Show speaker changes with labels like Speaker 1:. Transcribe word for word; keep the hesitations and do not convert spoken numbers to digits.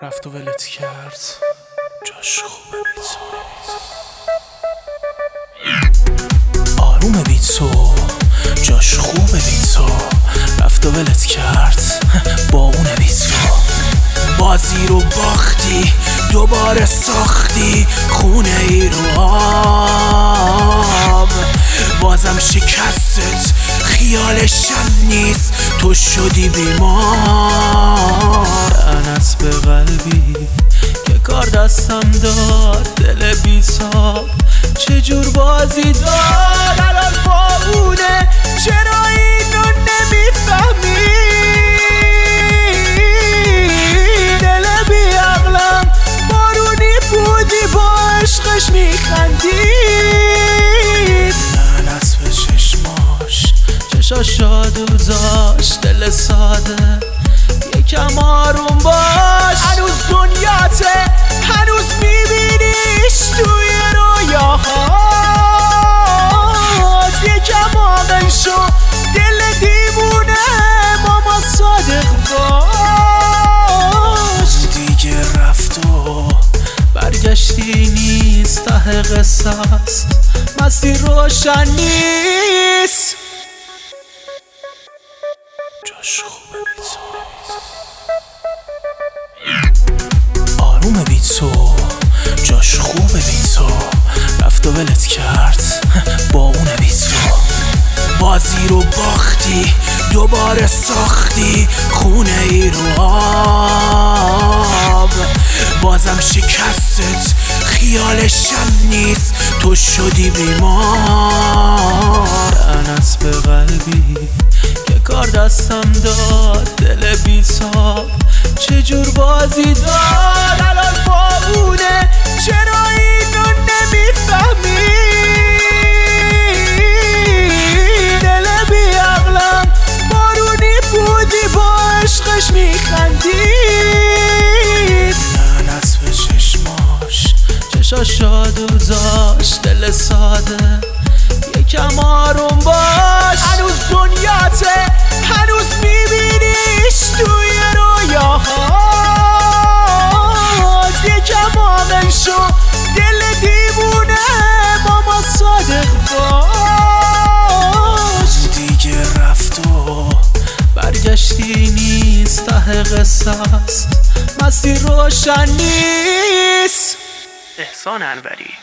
Speaker 1: رفت و ولت کرد، جاش خوبه بی تو. آرومه بی تو، جاش خوبه بی تو. رفت و ولت کرد، با اونه بی تو. بازی رو باختی، دوباره ساختی خونه ای رو آب. بازم شکستت، خیالشم نیست، تو شدی بیمار. لعنت به قلبی که کار دستم داد، دل بی تاب چجور بازی داد. الان با اونه، چرا اینو نمیفهمی؟ دل بی عقلم بارونی بودی، با عشقش میخندید. لعنت به چشماش، چشا شادو داشت، دل ساده یکم آروم باش. هنوز دنیاته، هنوز میبینیش توی رویاهات. یکم عاقل شو، دل دیوونه ماما صادق باش. دیگه رفت و برگشتی نیست، ته قصه است، مسیر روشن نیست. جاش خوبه بی تو. آرومه بی تو، جاش خوبه بی تو. رفت و ولت کرد، با اونه بی تو. بازی رو باختی، دوباره ساختی خونه ای رو آب. بازم شکستت، خیالشم نیست، تو شدی بیمار. لعنت به قلبی که کار دستم داد، دل بی تاب چجور بازی داد. الان با اونه، چرا اینو نمیفهمی؟ دل بی عقلم بارونی بودی، با عشقش میخندید. لعنت به چشماش، چشا شادو داشت، دل ساده یکم آروم باش. هنوز دنیاته، هنوز میبینیش توی رویاهات. یکم عاقل شو، دل دیوونه ماما صادق باش. دیگه رفت و برگشتی نیست، ته قصه است، مسیر روشن نیست. احسان انوری.